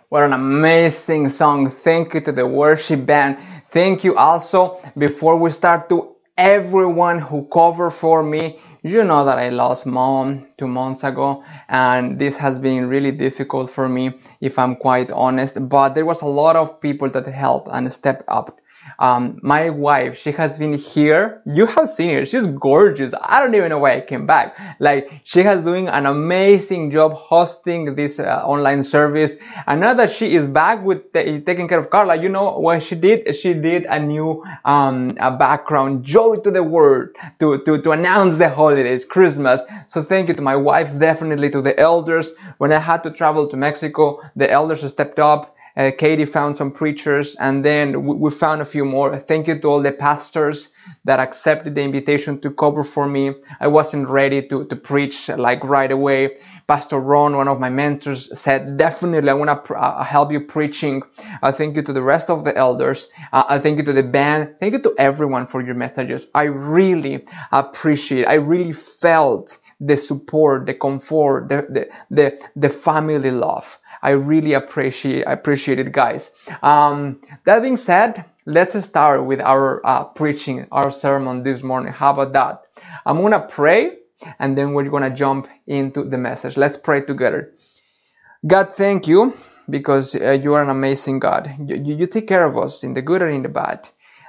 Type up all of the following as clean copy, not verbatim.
What an amazing song. Thank you to the worship band. Thank you also, before we start, to everyone who covered for me. You know that I lost mom 2 months ago, and this has been really difficult for me, if I'm quite honest. But there was a lot of people that helped and stepped up. My wife, she has been here. You have seen her. She's gorgeous. I don't even know why I came back. Like, she has doing an amazing job hosting this online service. And now that she is back with taking care of Carla, you know what she did? She did a new a background, Joy to the World, to announce the holidays, Christmas. So thank you to my wife, definitely to the elders. When I had to travel to Mexico, the elders stepped up. Katie found some preachers, and then we found a few more. Thank you to all the pastors that accepted the invitation to cover for me. I wasn't ready to preach like right away. Pastor Ron, one of my mentors, said, definitely I want to help you preaching. Thank you to the rest of the elders. Thank you to the band. Thank you to everyone for your messages. I really appreciate. I really felt the support, the comfort, the family love. I really appreciate it, guys. That being said, let's start with our preaching, our sermon this morning. How about that? I'm going to pray, and then we're going to jump into the message. Let's pray together. God, thank you, because you are an amazing God. You take care of us in the good and in the bad.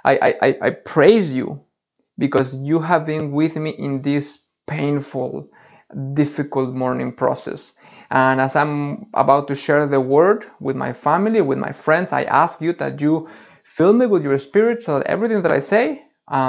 I praise you, because you have been with me in this painful, difficult morning process. And as I'm about to share the word with my family, with my friends, I ask you that you fill me with your spirit, so that everything that I say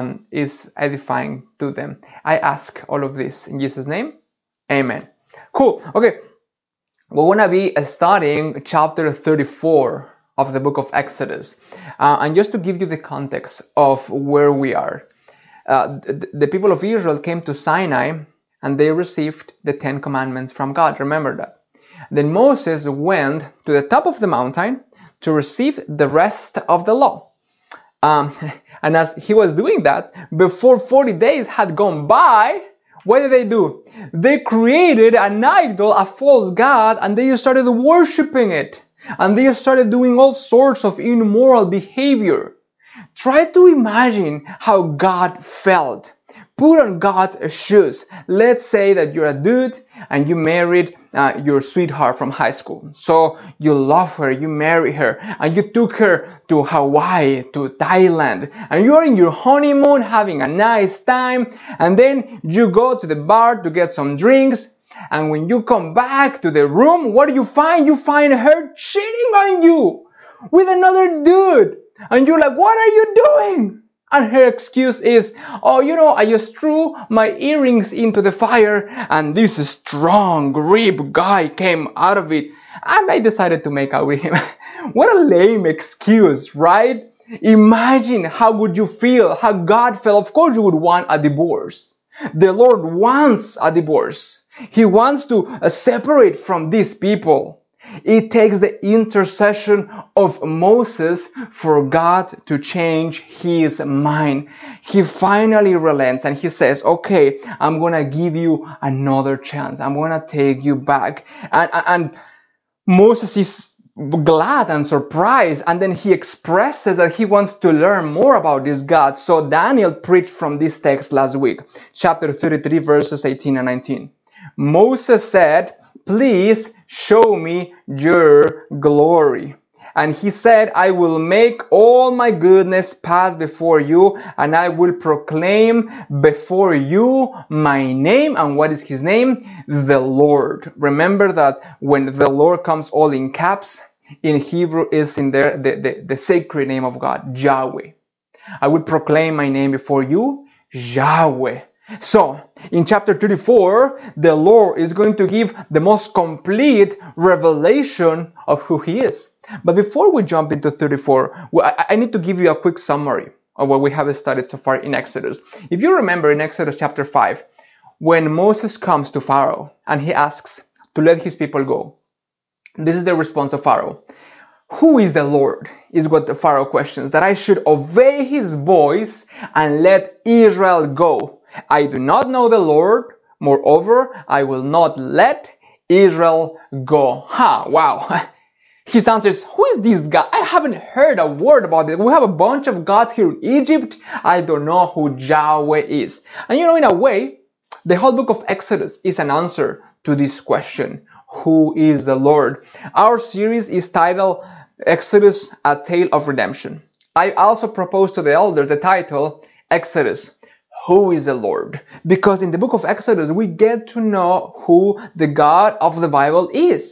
is edifying to them. I ask all of this in Jesus' name. Amen. Cool. Okay. We're going to be studying chapter 34 of the book of Exodus. And just to give you the context of where we are. The people of Israel came to Sinai, and they received the 10 commandments from God. Remember that. Then Moses went to the top of the mountain to receive the rest of the law. And as he was doing that, before 40 days had gone by, what did they do? They created an idol, a false god, and they started worshiping it. And they started doing all sorts of immoral behavior. Try to imagine how God felt. Put on God's shoes. Let's say that you're a dude and you married your sweetheart from high school. So you love her, you marry her, and you took her to Hawaii, to Thailand, and you're in your honeymoon having a nice time, and then you go to the bar to get some drinks, and when you come back to the room, what do you find? You find her cheating on you with another dude. And you're like, what are you doing? And her excuse is, oh, I just threw my earrings into the fire and this strong, ripped guy came out of it. And I decided to make out with him. What a lame excuse, right? Imagine how would you feel, how God felt. Of course you would want a divorce. The Lord wants a divorce. He wants to separate from these people. It takes the intercession of Moses for God to change his mind. He finally relents and he says, okay, I'm going to give you another chance. I'm going to take you back. And Moses is glad and surprised. And then he expresses that he wants to learn more about this God. So Daniel preached from this text last week, chapter 33, verses 18 and 19. Moses said, please show me your glory. And he said, I will make all my goodness pass before you, and I will proclaim before you my name. And what is his name? The Lord. Remember that when the Lord comes all in caps, in Hebrew is in there the sacred name of God, Yahweh. I will proclaim my name before you, Yahweh. So, in chapter 34, the Lord is going to give the most complete revelation of who He is. But before we jump into 34, I need to give you a quick summary of what we have studied so far in Exodus. If you remember in Exodus chapter 5, when Moses comes to Pharaoh and he asks to let his people go, this is the response of Pharaoh. Who is the Lord? Is what the Pharaoh questions. That I should obey his voice and let Israel go. I do not know the Lord. Moreover, I will not let Israel go. Wow. His answer is, who is this God? I haven't heard a word about it. We have a bunch of gods here in Egypt. I don't know who Yahweh is. And in a way, the whole book of Exodus is an answer to this question. Who is the Lord? Our series is titled Exodus, A Tale of Redemption. I also proposed to the elders the title, Exodus, Who is the Lord? Because in the book of Exodus, we get to know who the God of the Bible is.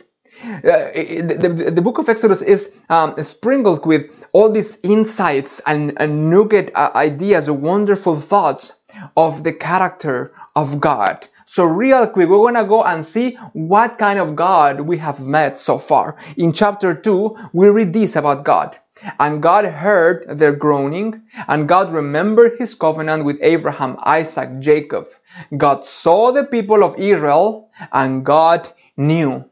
The book of Exodus is sprinkled with all these insights and nugget ideas, wonderful thoughts of the character of God. So real quick, we're going to go and see what kind of God we have met so far. In chapter 2, we read this about God. And God heard their groaning, and God remembered his covenant with Abraham, Isaac, Jacob. God saw the people of Israel, and God knew.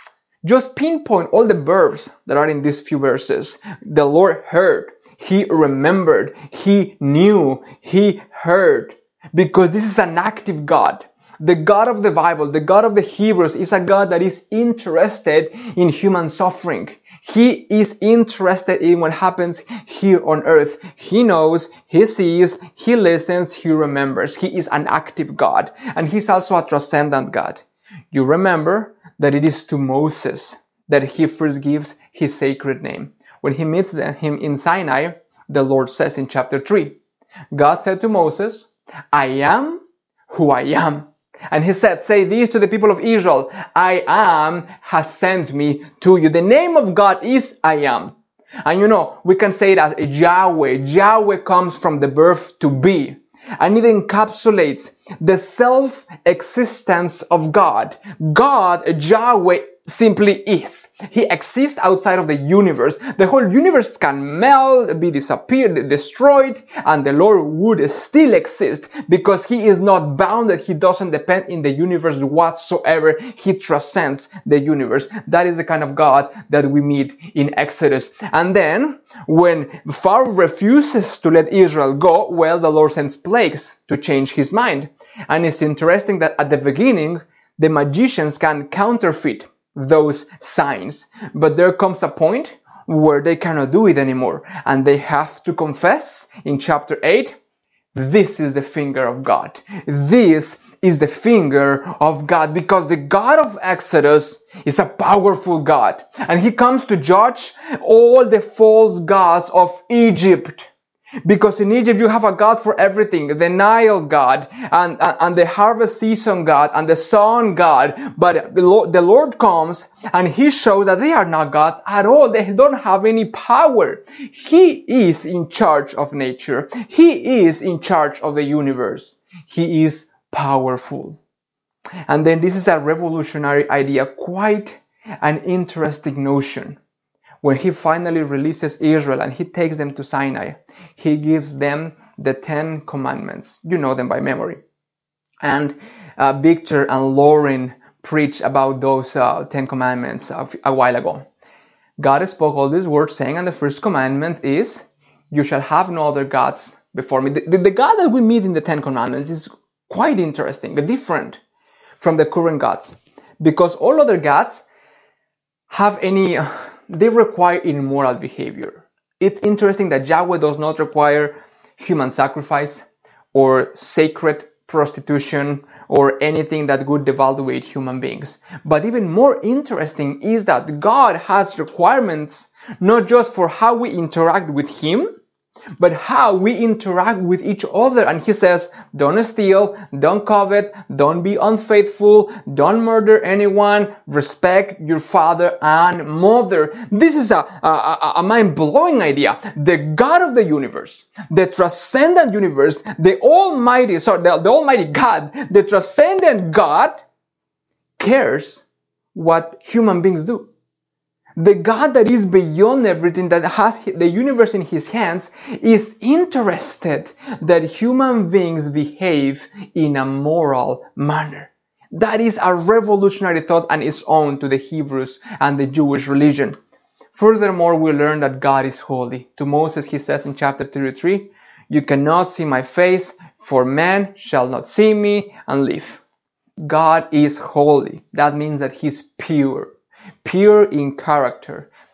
Just pinpoint all the verbs that are in these few verses. The Lord heard, he remembered, he knew, he heard. Because this is an active God. The God of the Bible, the God of the Hebrews, is a God that is interested in human suffering. He is interested in what happens here on earth. He knows, he sees, he listens, he remembers. He is an active God. And he's also a transcendent God. You remember that it is to Moses that he first gives his sacred name. When he meets him in Sinai, the Lord says in chapter 3, God said to Moses, I am who I am. And he said, say this to the people of Israel, I am has sent me to you. The name of God is I am. And we can say it as Yahweh. Yahweh comes from the verb to be. And it encapsulates the self-existence of God. God, Yahweh, simply is. He exists outside of the universe. The whole universe can melt, be disappeared, destroyed, and the Lord would still exist because he is not bounded. He doesn't depend in the universe whatsoever. He transcends the universe. That is the kind of God that we meet in Exodus. And then, when Pharaoh refuses to let Israel go, well, the Lord sends plagues to change his mind. And it's interesting that at the beginning, the magicians can counterfeit those signs. But there comes a point where they cannot do it anymore. And they have to confess in chapter 8, this is the finger of God. This is the finger of God, because the God of Exodus is a powerful God. And he comes to judge all the false gods of Egypt. Because in Egypt you have a God for everything, the Nile God, and the harvest season God, and the sun God. But the Lord comes and he shows that they are not gods at all. They don't have any power. He is in charge of nature. He is in charge of the universe. He is powerful. And then this is a revolutionary idea, quite an interesting notion. When he finally releases Israel and he takes them to Sinai, he gives them the 10 commandments. You know them by memory. And Victor and Lauren preached about those 10 commandments a while ago. God spoke all these words saying, and the first commandment is, you shall have no other gods before me. The God that we meet in the 10 commandments is quite interesting, different from the current gods. Because all other gods they require immoral behavior. It's interesting that Yahweh does not require human sacrifice or sacred prostitution or anything that would devaluate human beings. But even more interesting is that God has requirements not just for how we interact with him, but how we interact with each other. And he says, don't steal, don't covet, don't be unfaithful, don't murder anyone, respect your father and mother. This is a mind-blowing idea. The God of the universe, the transcendent universe, the Almighty God, the transcendent God cares what human beings do. The God that is beyond everything, that has the universe in his hands, is interested that human beings behave in a moral manner. That is a revolutionary thought and is own to the Hebrews and the Jewish religion. Furthermore, we learn that God is holy. To Moses, he says in chapter 33, you cannot see my face, for man shall not see me and live. God is holy. That means that he's pure. Pure in character,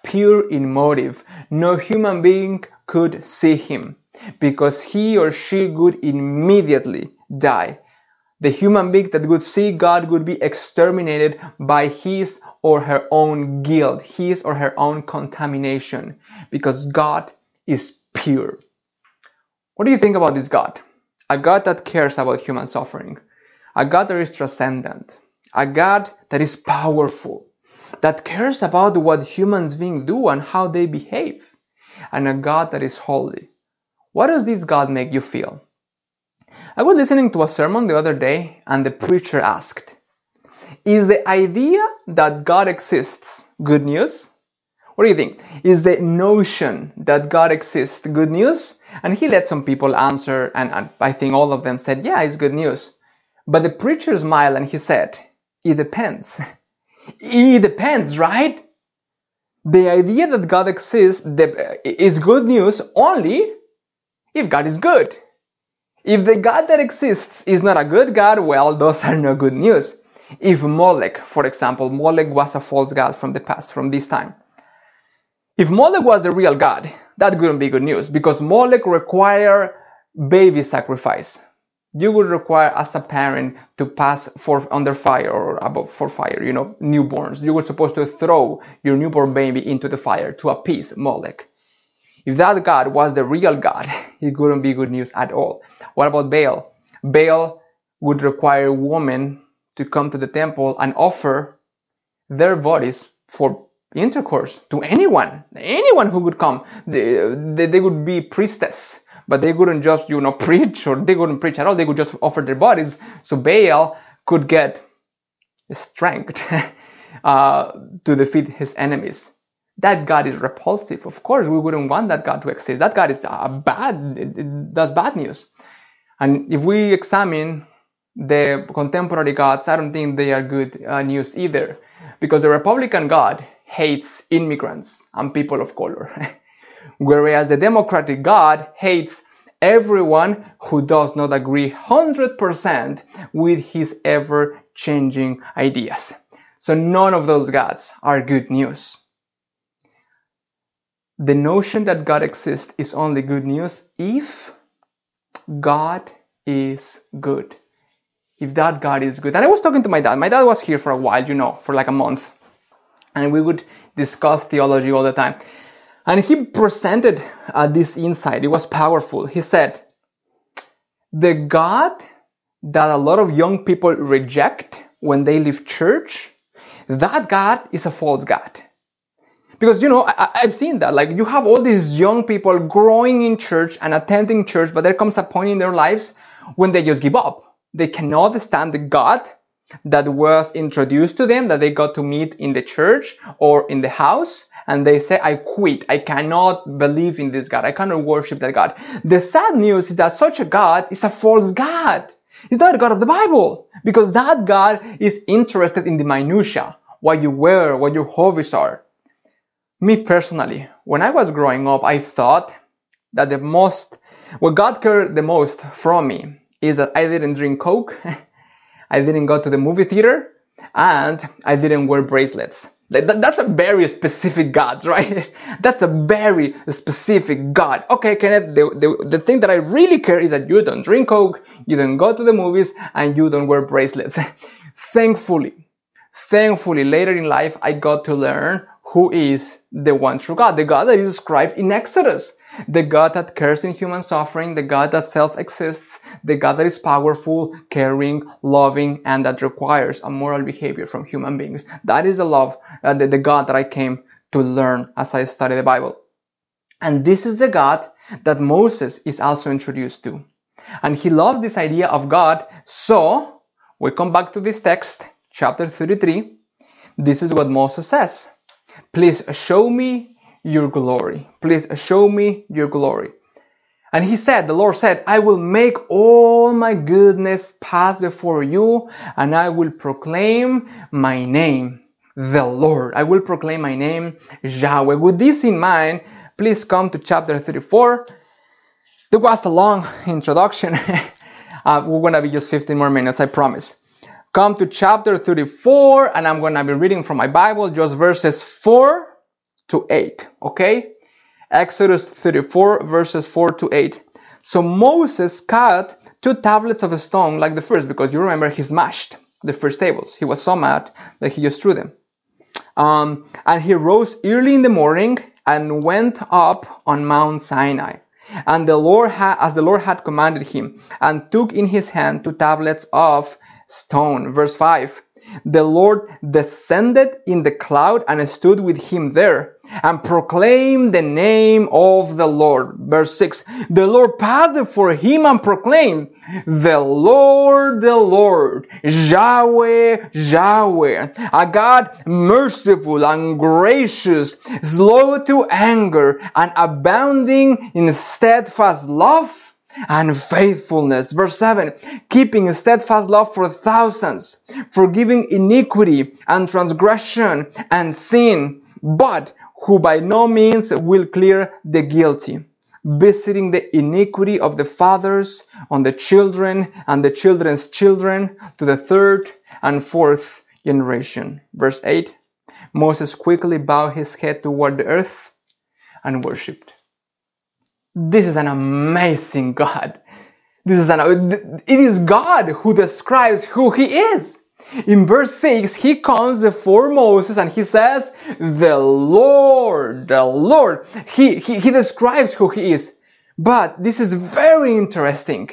pure in motive. No human being could see him, because he or she would immediately die. The human being that would see God would be exterminated by his or her own guilt, his or her own contamination, because God is pure. What do you think about this God? A God that cares about human suffering, a God that is transcendent, a God that is powerful, that cares about what humans beings do and how they behave, and a God that is holy. What does this God make you feel? I was listening to a sermon the other day, and the preacher asked, is the idea that God exists good news? What do you think? Is the notion that God exists good news? And he let some people answer, and I think all of them said, yeah, it's good news. But the preacher smiled and he said, it depends. It depends, right? The idea that God exists is good news only if God is good. If the God that exists is not a good God, well, those are no good news. If Molech, for example, Molech was a false god from the past, from this time. If Molech was the real God, that wouldn't be good news, because Molech required baby sacrifice. You would require, as a parent, to pass under fire or above for fire, newborns. You were supposed to throw your newborn baby into the fire to appease Molech. If that God was the real God, it wouldn't be good news at all. What about Baal? Baal would require women to come to the temple and offer their bodies for intercourse to anyone who would come. They would be priestess, but they wouldn't just, preach, or they wouldn't preach at all. They would just offer their bodies so Baal could get strength to defeat his enemies. That God is repulsive. Of course, we wouldn't want that God to exist. That God is that's bad news. And if we examine the contemporary gods, I don't think they are good news either. Because the Republican God hates immigrants and people of color. Whereas the Democratic God hates everyone who does not agree 100% with his ever-changing ideas. So none of those gods are good news. The notion that God exists is only good news if God is good. If that God is good. And I was talking to my dad. My dad was here for a while, for like a month. And we would discuss theology all the time. And he presented this insight. It was powerful. He said, the God that a lot of young people reject when they leave church, that God is a false God. Because, I've seen that. Like, you have all these young people growing in church and attending church, but there comes a point in their lives when they just give up. They cannot stand the God that was introduced to them, that they got to meet in the church or in the house, and they say, I quit. I cannot believe in this God. I cannot worship that God. The sad news is that such a God is a false God. He's not a God of the Bible, because that God is interested in the minutia, what you wear, what your hobbies are. Me personally, when I was growing up, I thought that what God cared the most from me is that I didn't drink Coke, I didn't go to the movie theater, and I didn't wear bracelets. That's a very specific God, right? That's a very specific God. Okay, Kenneth, the thing that I really care is that you don't drink Coke, you don't go to the movies, and you don't wear bracelets. Thankfully, later in life, I got to learn who is the one true God, the God that is described in Exodus, the God that cares in human suffering, the God that self-exists, the God that is powerful, caring, loving, and that requires a moral behavior from human beings. That is the God that I came to learn as I study the Bible. And this is the God that Moses is also introduced to. And he loves this idea of God. So, we come back to this text, chapter 33. This is what Moses says. Please show me your glory. Please show me your glory. And the Lord said, I will make all my goodness pass before you, and I will proclaim my name, the Lord. I will proclaim my name, Yahweh. With this in mind, please come to chapter 34. There was a long introduction. We're going to be just 15 more minutes, I promise. Come to chapter 34, and I'm going to be reading from my Bible, just verses 4 to 8. Okay? Exodus 34 verses 4 to 8. So Moses cut 2 tablets of stone like the first, because you remember he smashed the first tables. He was so mad that he just threw them. And he rose early in the morning and went up on Mount Sinai. And as the Lord had commanded him, and took in his hand 2 tablets of stone. Verse 5. The Lord descended in the cloud and stood with him there, and proclaimed the name of the Lord. Verse 6. The Lord passed before him and proclaimed, the Lord, Yahweh, Yahweh, a God merciful and gracious, slow to anger, and abounding in steadfast love and faithfulness. Verse 7. Keeping steadfast love for thousands, forgiving iniquity and transgression and sin, but who by no means will clear the guilty, visiting the iniquity of the fathers on the children and the children's children to the 3rd and 4th generation. Verse 8. Moses quickly bowed his head toward the earth and worshipped. This is an amazing God. It is God who describes who He is. In verse 6, He comes before Moses and He says, the Lord. He describes who He is. But this is very interesting.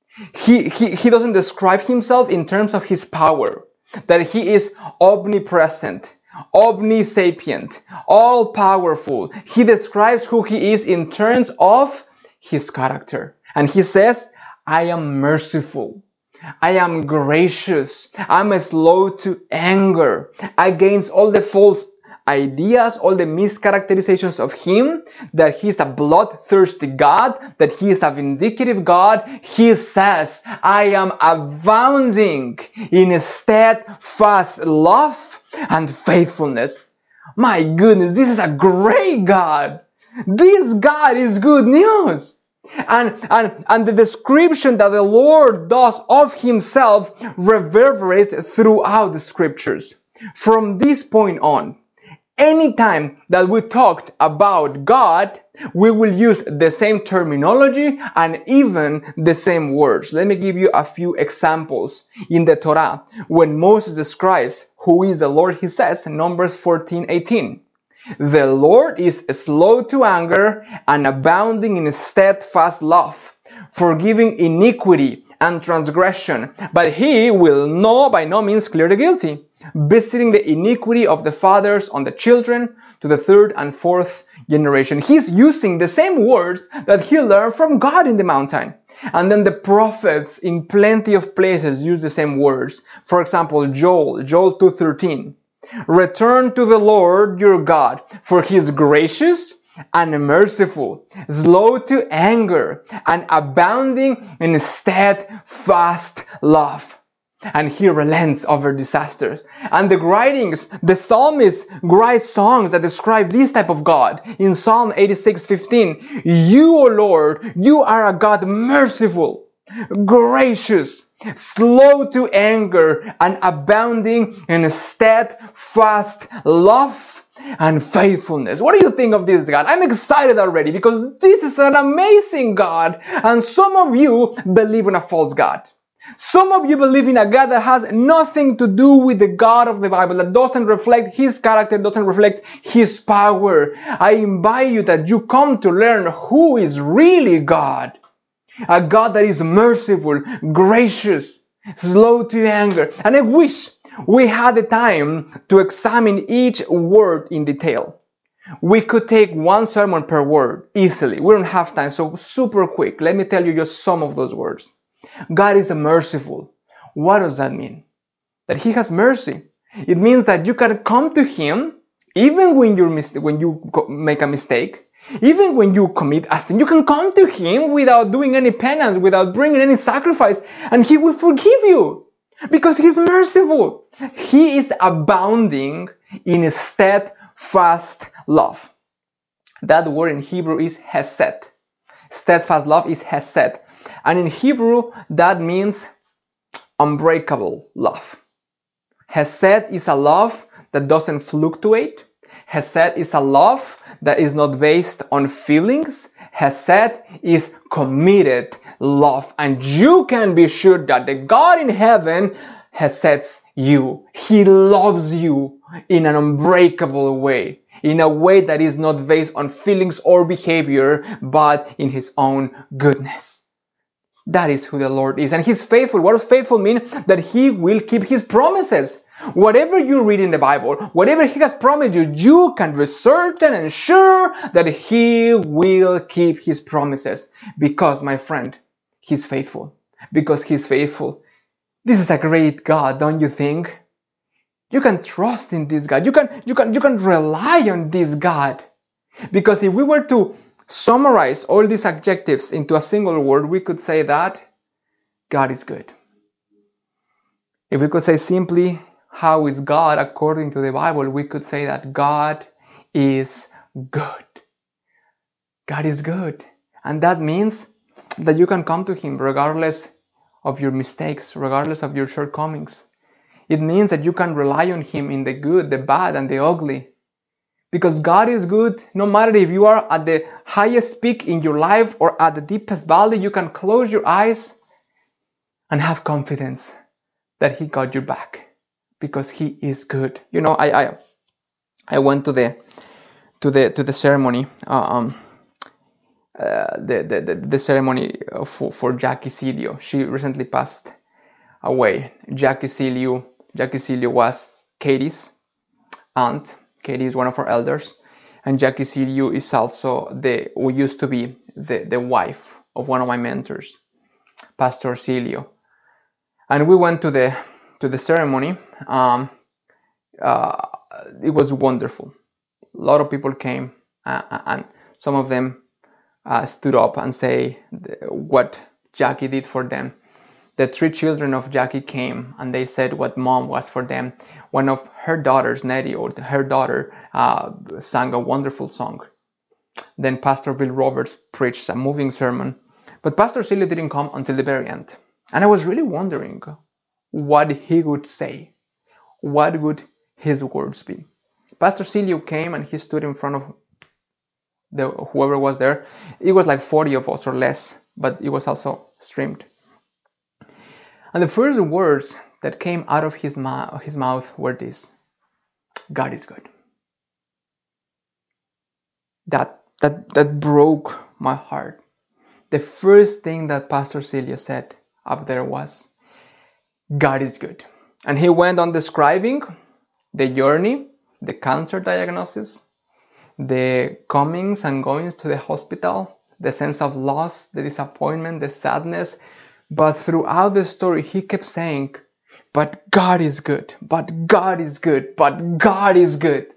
He doesn't describe Himself in terms of His power, that He is omnipresent, omnisapient, all-powerful. He describes who He is in terms of His character. And He says, I am merciful. I am gracious. I'm slow to anger. Against all the false ideas, all the mischaracterizations of Him, that He is a bloodthirsty God, that He is a vindictive God, He says, I am abounding in steadfast love and faithfulness. My goodness, this is a great God. This God is good news. And the description that the Lord does of Himself reverberates throughout the scriptures. From this point on, anytime that we talked about God, we will use the same terminology and even the same words. Let me give you a few examples. In the Torah, when Moses describes who is the Lord, he says in Numbers 14:18, the Lord is slow to anger and abounding in steadfast love, forgiving iniquity and transgression, but He will by no means clear the guilty, visiting the iniquity of the fathers on the children to the 3rd and 4th generation. He's using the same words that he learned from God in the mountain. And then the prophets in plenty of places use the same words. For example, Joel 2:13. Return to the Lord your God, for He is gracious and merciful, slow to anger, and abounding in steadfast love. And He relents over disasters. And the psalmists write songs that describe this type of God. In Psalm 86:15, you, O Lord, you are a God merciful, gracious, slow to anger, and abounding in steadfast love and faithfulness. What do you think of this God? I'm excited already because this is an amazing God. And some of you believe in a false God. Some of you believe in a God that has nothing to do with the God of the Bible, that doesn't reflect His character, doesn't reflect His power. I invite you that you come to learn who is really God. A God that is merciful, gracious, slow to anger. And I wish we had the time to examine each word in detail. We could take one sermon per word easily. We don't have time, so super quick. Let me tell you just some of those words. God is merciful. What does that mean? That He has mercy. It means that you can come to Him even when you make a mistake. Even when you commit a sin, you can come to Him without doing any penance, without bringing any sacrifice, and He will forgive you because He's merciful. He is abounding in steadfast love. That word in Hebrew is hesed. Steadfast love is hesed. And in Hebrew, that means unbreakable love. Hesed is a love that doesn't fluctuate, Hesed is a love that is not based on feelings. Hesed is committed love. And you can be sure that the God in heaven heseds you. He loves you in an unbreakable way. In a way that is not based on feelings or behavior, but in His own goodness. That is who the Lord is. And He's faithful. What does faithful mean? That He will keep His promises. Whatever you read in the Bible, whatever He has promised you, you can be certain and sure that He will keep His promises. Because, my friend, He's faithful. Because He's faithful. This is a great God, don't you think? You can trust in this God. You can rely on this God. Because if we were to summarize all these adjectives into a single word, we could say that God is good. If we could say simply, how is God according to the Bible, we could say that God is good. God is good. And that means that you can come to Him regardless of your mistakes, regardless of your shortcomings. It means that you can rely on Him in the good, the bad, and the ugly. Because God is good, no matter if you are at the highest peak in your life or at the deepest valley, you can close your eyes and have confidence that He got your back. Because He is good. You know, I went to the ceremony, the ceremony for Jackie Cilio. She recently passed away. Jackie Cilio was Katie's aunt. Katie is one of our elders, and Jackie Cilio is also used to be the wife of one of my mentors, Pastor Cilio. And we went to the ceremony. It was wonderful. A lot of people came, and some of them stood up and say what Jackie did for them. The 3 children of Jackie came and they said what Mom was for them. One of her daughters, Nettie, or her daughter, sang a wonderful song. Then Pastor Bill Roberts preached a moving sermon. But Pastor Cilio didn't come until the very end. And I was really wondering what he would say. What would his words be? Pastor Cilio came and he stood in front of whoever was there. It was like 40 of us or less, but it was also streamed. And the first words that came out of his mouth were this: God is good. That broke my heart. The first thing that Pastor Cilio said up there was, God is good. And he went on describing the journey, the cancer diagnosis, the comings and goings to the hospital, the sense of loss, the disappointment, the sadness. But throughout the story, he kept saying, but God is good, but God is good, but God is good.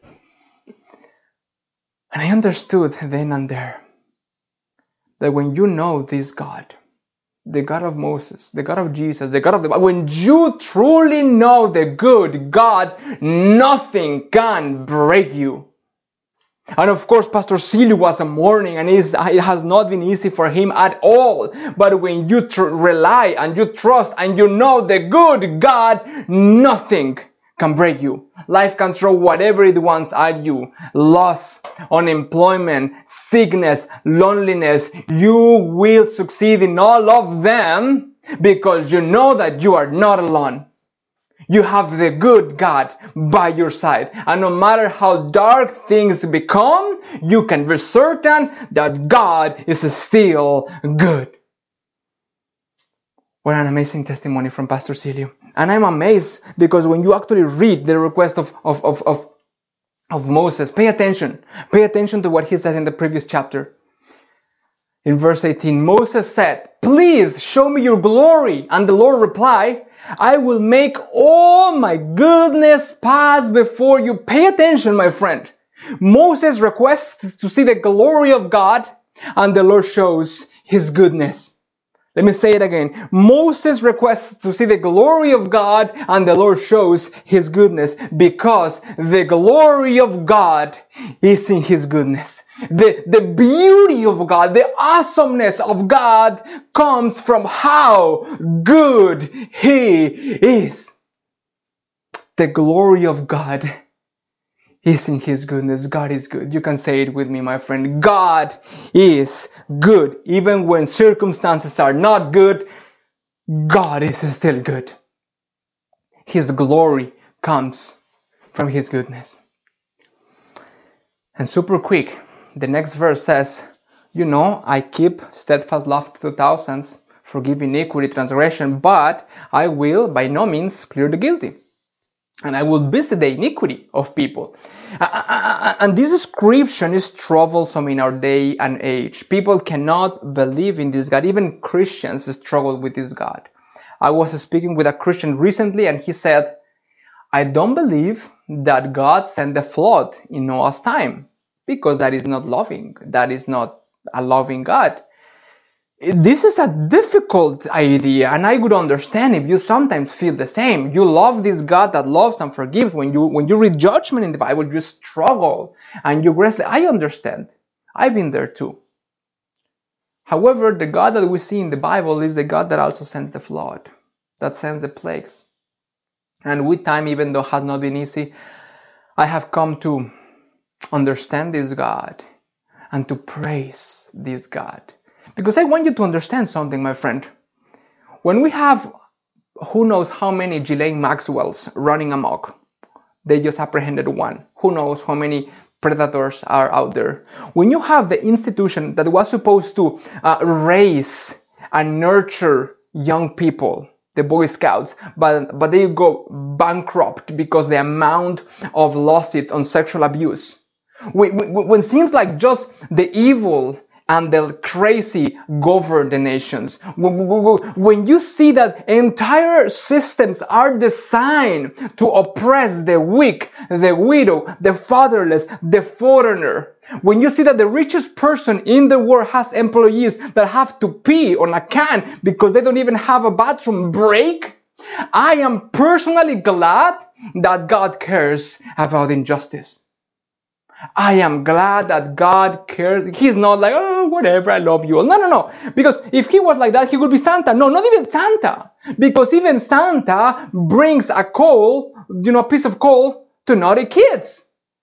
And I understood then and there that when you know this God, the God of Moses, the God of Jesus, the God of the Bible, when you truly know the good God, nothing can break you. And of course, Pastor Cilio was mourning, and it has not been easy for him at all. But when you rely and you trust and you know the good God, nothing can break you. Life can throw whatever it wants at you. Loss, unemployment, sickness, loneliness. You will succeed in all of them because you know that you are not alone. You have the good God by your side. And no matter how dark things become, you can be certain that God is still good. What an amazing testimony from Pastor Cilio. And I'm amazed because when you actually read the request of Moses, pay attention. Pay attention to what he says in the previous chapter. In verse 18, Moses said, please show me your glory. And the Lord replied, I will make all my goodness pass before you. Pay attention, my friend. Moses requests to see the glory of God, and the Lord shows His goodness. Let me say it again. Moses requests to see the glory of God, and the Lord shows His goodness, because the glory of God is in His goodness. The beauty of God, the awesomeness of God comes from how good He is. The glory of God is in His goodness. God is good. You can say it with me, my friend. God is good. Even when circumstances are not good, God is still good. His glory comes from His goodness. And super quick, the next verse says, I keep steadfast love to thousands, forgive iniquity, transgression, but I will by no means clear the guilty. And I will visit the iniquity of people. And this description is troublesome in our day and age. People cannot believe in this God. Even Christians struggle with this God. I was speaking with a Christian recently, and he said, I don't believe that God sent the flood in Noah's time, because that is not loving. That is not a loving God. This is a difficult idea, and I would understand if you sometimes feel the same. You love this God that loves and forgives. When you read judgment in the Bible, you struggle and you wrestle. I understand. I've been there too. However, the God that we see in the Bible is the God that also sends the flood, that sends the plagues. And with time, even though it has not been easy, I have come to understand this God and to praise this God. Because I want you to understand something, my friend. When we have who knows how many Ghislaine Maxwells running amok, they just apprehended one. Who knows how many predators are out there. When you have the institution that was supposed to raise and nurture young people, the Boy Scouts, but they go bankrupt because the amount of lawsuits on sexual abuse. When it seems like just the evil and the crazy govern the nations. When you see that entire systems are designed to oppress the weak, the widow, the fatherless, the foreigner. When you see that the richest person in the world has employees that have to pee on a can because they don't even have a bathroom break, I am personally glad that God cares about injustice. I am glad that God cares. He's not like, oh, whatever, I love you all. No. Because if He was like that, He would be Santa. No, not even Santa. Because even Santa brings a coal, a piece of coal to naughty kids.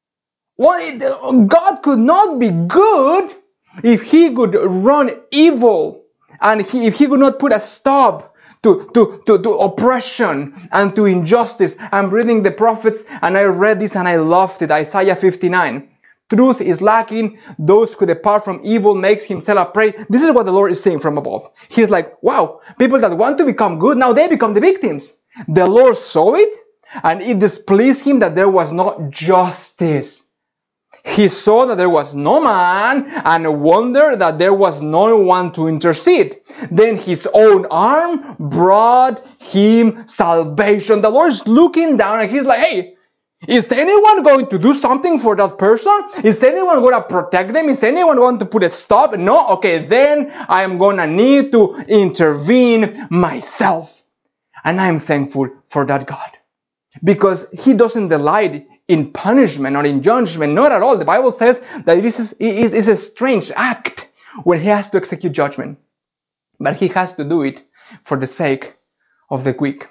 Well, God could not be good if He could run evil. And if He could not put a stop to oppression and to injustice. I'm reading the prophets and I read this and I loved it. Isaiah 59. Truth is lacking. Those who depart from evil makes himself a prey. This is what the Lord is saying from above. He's like, wow, people that want to become good, now they become the victims. The Lord saw it and it displeased Him that there was not justice. He saw that there was no man and wondered that there was no one to intercede. Then His own arm brought Him salvation. The Lord is looking down and He's like, hey, is anyone going to do something for that person? Is anyone going to protect them? Is anyone going to put a stop? No? Okay, then I am going to need to intervene myself. And I am thankful for that God. Because He doesn't delight in punishment or in judgment, not at all. The Bible says that it is a strange act when He has to execute judgment. But He has to do it for the sake of the weak.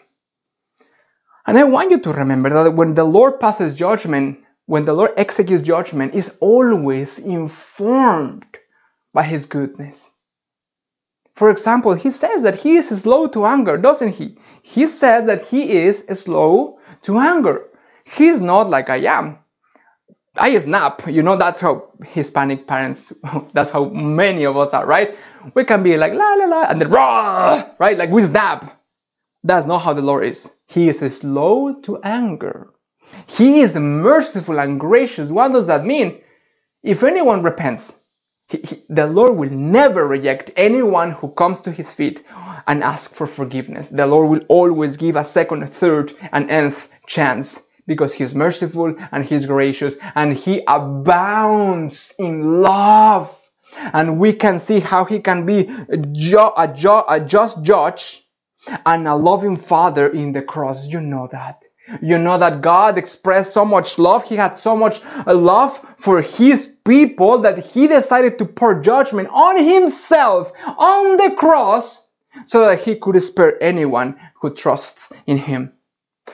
And I want you to remember that when the Lord passes judgment, when the Lord executes judgment, is always informed by His goodness. For example, He says that He is slow to anger, doesn't He? He says that He is slow to anger. He's not like I am. I snap. That's how Hispanic parents, that's how many of us are, right? We can be like, la, la, la, and then, rah, right? Like we snap. That's not how the Lord is. He is slow to anger. He is merciful and gracious. What does that mean? If anyone repents, the Lord will never reject anyone who comes to His feet and asks for forgiveness. The Lord will always give a second, third, and nth chance. Because He's merciful and He's gracious and He abounds in love. And we can see how He can be a just judge and a loving Father in the cross. You know that. You know that God expressed so much love. He had so much love for His people that He decided to pour judgment on Himself on the cross so that He could spare anyone who trusts in Him.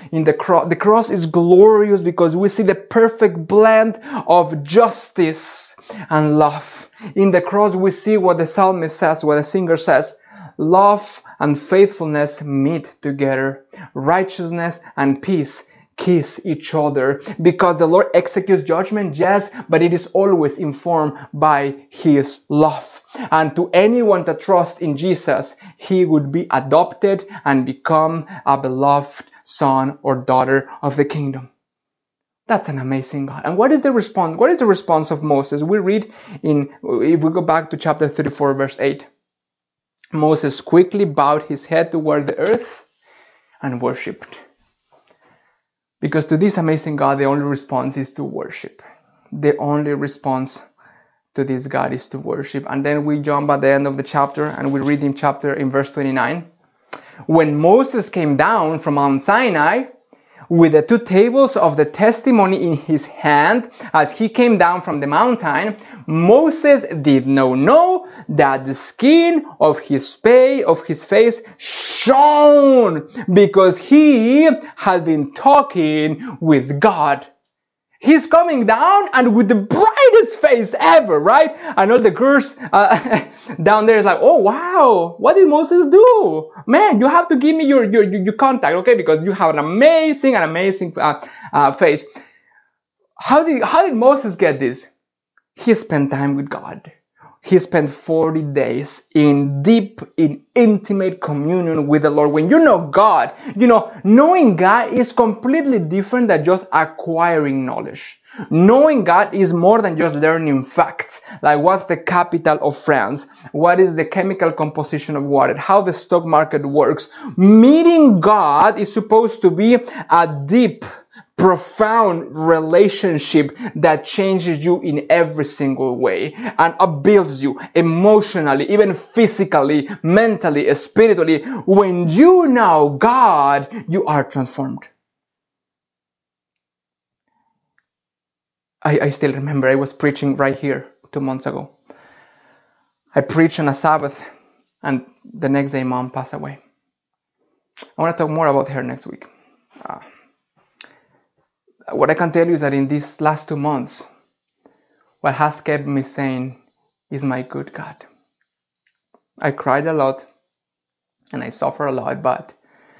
in the cross. The cross is glorious because we see the perfect blend of justice and love. In the cross we see what the psalmist says, what the singer says. Love and faithfulness meet together. Righteousness and peace kiss each other, because the Lord executes judgment, yes, but it is always informed by His love. And to anyone that trusts in Jesus, he would be adopted and become a beloved son or daughter of the kingdom. That's an amazing God. And what is the response? What is the response of Moses? We read if we go back to chapter 34, verse 8. Moses quickly bowed his head toward the earth and worshipped. Because to this amazing God, the only response is to worship. The only response to this God is to worship. And then we jump at the end of the chapter and we read in verse 29. When Moses came down from Mount Sinai with the 2 tables of the testimony in his hand, as he came down from the mountain, Moses did not know that the skin of his face shone, because he had been talking with God. He's coming down and with the brightest face ever, right? And all the girls down there is like, oh wow, what did Moses do? Man, you have to give me your contact, okay? Because you have an amazing face. How did Moses get this? He spent time with God. He spent 40 days in intimate communion with the Lord. When you know God, knowing God is completely different than just acquiring knowledge. Knowing God is more than just learning facts, like what's the capital of France, what is the chemical composition of water, how the stock market works. Meeting God is supposed to be a deep, profound relationship that changes you in every single way and upbuilds you emotionally, even physically, mentally, spiritually. When you know God, you are transformed. I still remember I was preaching right here 2 months ago. I preached on a Sabbath and the next day Mom passed away. I want to talk more about her next week. What I can tell you is that in these last 2 months, what has kept me sane is my good God. I cried a lot and I suffered a lot, but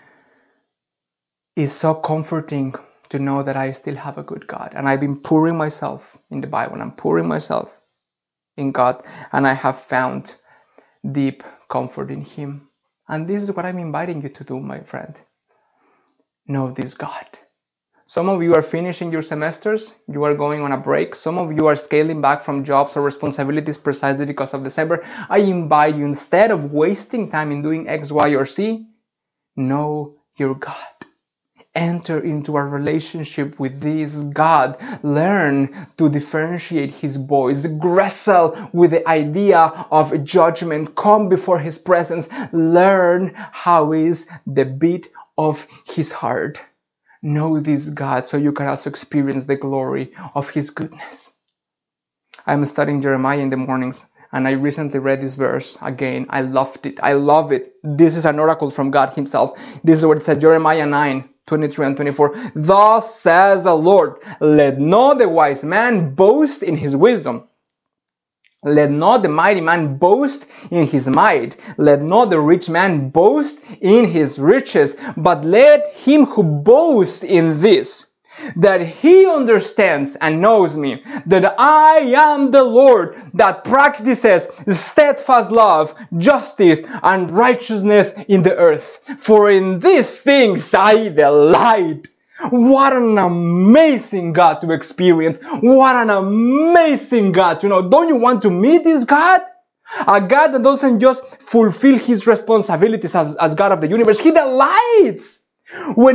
it's so comforting to know that I still have a good God. And I've been pouring myself in the Bible. I'm pouring myself in God, and I have found deep comfort in Him. And this is what I'm inviting you to do, my friend. Know this God. Some of you are finishing your semesters, you are going on a break. Some of you are scaling back from jobs or responsibilities precisely because of December. I invite you, instead of wasting time in doing X, Y, or Z, know your God. Enter into a relationship with this God. Learn to differentiate His voice. Wrestle with the idea of judgment. Come before His presence. Learn how is the beat of His heart. Know this God so you can also experience the glory of His goodness. I'm studying Jeremiah in the mornings, and I recently read this verse again. I loved it. I love it. This is an oracle from God Himself. This is what it said, Jeremiah 9:23 and 24. Thus says the Lord, let not the wise man boast in his wisdom. Let not the mighty man boast in his might. Let not the rich man boast in his riches. But let him who boasts in this, that he understands and knows me, that I am the Lord that practices steadfast love, justice, and righteousness in the earth. For in these things I delight. What an amazing God to experience. What an amazing God. Don't you want to meet this God? A God that doesn't just fulfill His responsibilities as God of the universe. He delights. When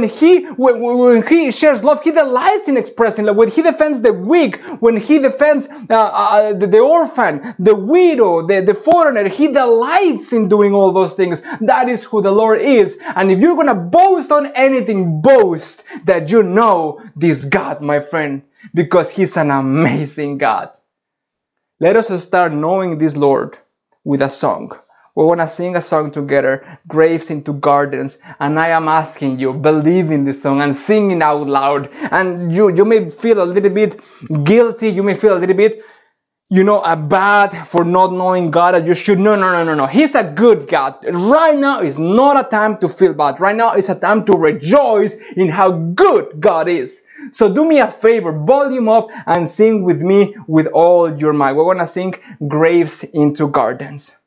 he shares love, He delights in expressing love. When He defends the weak, when He defends the orphan, the widow, the foreigner, He delights in doing all those things. That is who the Lord is. And if you're going to boast on anything, boast that you know this God, my friend, because He's an amazing God. Let us start knowing this Lord with a song. We want to sing a song together, Graves into Gardens, and I am asking you, believe in this song and sing it out loud. And you may feel a little bit guilty, you may feel a little bit, bad for not knowing God as you should. No. He's a good God. Right now is not a time to feel bad. Right now is a time to rejoice in how good God is. So do me a favor, volume up and sing with me with all your might. We're going to sing Graves into Gardens.